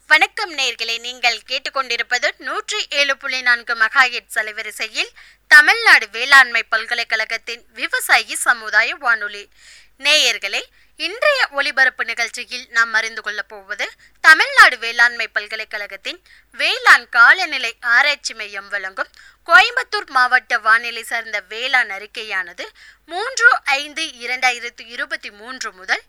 வணக்கம் நேயர்களே, நீங்கள் கேட்டுக்கொண்டிருப்பது 107.4 மெகாஹெர்ட்ஸ் அலைவரிசையில் தமிழ்நாடு வேளாண்மை பல்கலைக்கழகத்தின் விவசாயி சமுதாய வானொலி. நேயர்களே, இன்றைய ஒலிபரப்பு நிகழ்ச்சியில் நாம் அறிந்து கொள்ளப் போவது தமிழ்நாடு வேளாண்மை பல்கலைக்கழகத்தின் வேளாண் காலநிலை ஆராய்ச்சி மையம் வழங்கும் கோயம்புத்தூர் மாவட்ட வானிலை சார்ந்த வேளாண் அறிக்கையானது 3/5/2023 முதல்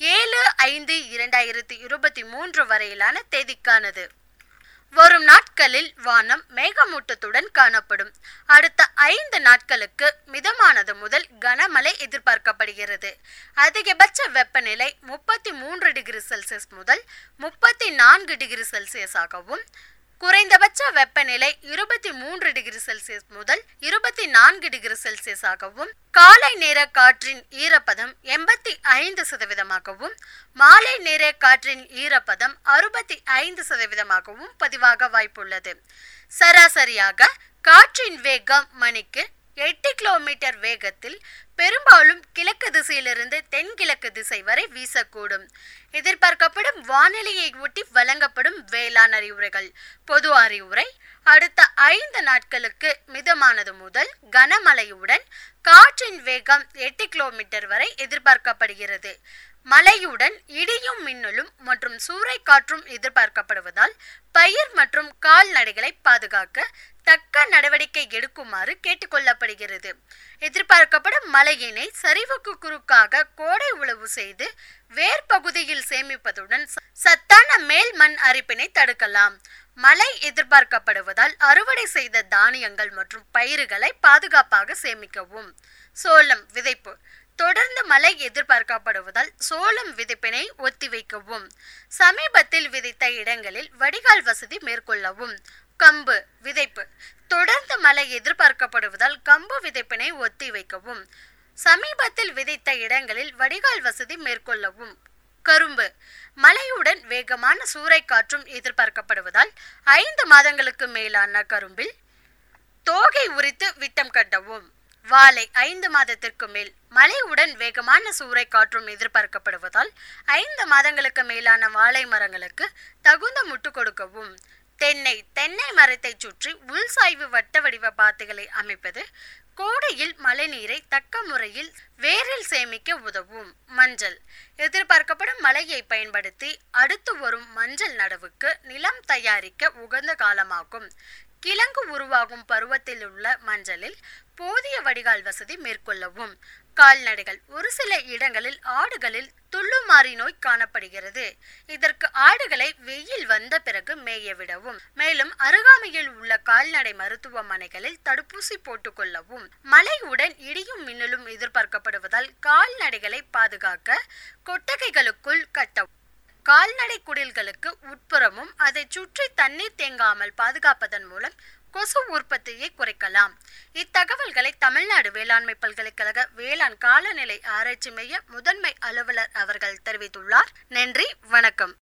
7/5/2023 வரையிலான தேதிக்கானது. வரும் நாட்களில் வானம் மேகமூட்டத்துடன் காணப்படும். அடுத்த 5 நாட்களுக்கு மிதமானது முதல் கனமழை எதிர்பார்க்கப்படுகிறது. அதிகபட்ச வெப்பநிலை 33 டிகிரி செல்சியஸ் முதல் 34 டிகிரி செல்சியஸ் ஆகவும், குறைந்தபட்ச வெப்பநிலை 23 டிகிரி செல்சியஸ் முதல் 24 டிகிரி செல்சியஸ் ஆகவும், காலை நேர காற்றின் ஈரப்பதம் 85%ஆகவும், மாலை நேர காற்றின் ஈரப்பதம் 65%ஆகவும் பதிவாக வாய்ப்புள்ளது. சராசரியாக காற்றின் வேகம் மணிக்கு 8 கிலோமீட்டர் வேகத்தில் பெரும்பாலும் கிழக்கு திசையிலிருந்து தென்கிழக்கு திசை வரை வீசக்கூடும். எதிர்பார்க்கப்படும் வானிலையை ஒட்டி வழங்கப்படும் வேளாண் அறிவுரைகள். பொது அறிவுரை: அடுத்த 5 நாட்களுக்கு மிதமானது முதல் கனமழையுடன் காற்றின் வேகம் 8 கிலோமீட்டர் வரை எதிர்பார்க்கப்படுகிறது. மழையுடன் இடியும் மின்னலும் மற்றும் சூறை காற்றும் எதிர்பார்க்கப்படுவதால் பயிர் மற்றும் கால்நடைகளை பாதுகாக்க தக்க நடவடிக்கை எடுக்குமாறு கேட்டுக்கொள்ளப்படுகிறது. எதிர்பார்க்கப்படும் மழையினை சரிவுக்கு குறுக்காக கோடை உழவு செய்து வேர் பகுதியில் சேமிப்பதுடன் சத்தான மேல் மண் அரிப்பினை தடுக்கலாம். மழை எதிர்பார்க்கப்படுவதால் அறுவடை செய்த தானியங்கள் மற்றும் பயிர்களை பாதுகாப்பாக சேமிக்கவும். சோளம் விதைப்பு: தொடர்ந்து மழை எதிர்பார்க்கப்படுவதால் சோளம் விதைப்பினை ஒத்திவைக்கவும். சமீபத்தில் விதைத்த இடங்களில் வடிகால் வசதி மேற்கொள்ளவும். கம்பு விதைப்பு: தொடர்ந்து மழை எதிர்பார்க்கப்படுவதால் கம்பு விதைப்பினை ஒத்திவைக்கவும். சமீபத்தில் விதைத்த இடங்களில் வடிகால் வசதி மேற்கொள்ளவும். கரும்பு: மழையுடன் வேகமான சூறை காற்றும் எதிர்பார்க்கப்படுவதால் 5 மாதங்களுக்கு மேலான கரும்பில் தோகை உரித்து விட்டம் கட்டவும். வாழை: 5 மாதத்திற்கு மேல் மழையுடன் வேகமான சூறை காற்றும் எதிர்பார்க்கப்படுவதால் 5 மாதங்களுக்கு மேலான வாழை மரங்களுக்கு தகுந்த முட்டு கொடுக்கவும். தென்னை மரத்தை சுற்றி உள்சாய்வு வட்ட வடிவ பாத்திகளை அமைப்பது கோடையில் மழைநீரை தக்க முறையில் வேரில் சேமிக்க உதவும். மஞ்சள்: எதிர்பார்க்கப்படும் மழையை பயன்படுத்தி அடுத்து வரும் மஞ்சள் நடவுக்கு நிலம் தயாரிக்க உகந்த காலமாகும். கிழங்கு உருவாகும் பருவத்தில் உள்ள மஞ்சளில் போதிய வடிகால் வசதி மேற்கொள்ளவும். கால்நடைகள்: ஒரு சில இடங்களில் ஆடுகளில் துள்ளுமாறி நோய் காணப்படுகிறது. இதற்கு ஆடுகளை வெயில் வந்த பிறகு மேய விடவும். மேலும் அருகாமையில் உள்ள கால்நடை மருத்துவமனைகளில் தடுப்பூசி போட்டுக் கொள்ளவும். மழையுடன் இடியும் மின்னலும் எதிர்பார்க்கப்படுவதால் கால்நடைகளை பாதுகாக்க கொட்டகைகளுக்குள் கட்டவும். கால்நடை குடில்களுக்கு உட்புறமும் அதை சுற்றி தண்ணீர் தேங்காமல் பாதுகாப்பதன் மூலம் கொசு உற்பத்தியை குறைக்கலாம். இத்தகவல்களை தமிழ்நாடு வேளாண்மை பல்கலைக்கழக வேளாண் காலநிலை ஆராய்ச்சி மைய முதன்மை அலுவலர் அவர்கள் தெரிவித்துள்ளார். நன்றி, வணக்கம்.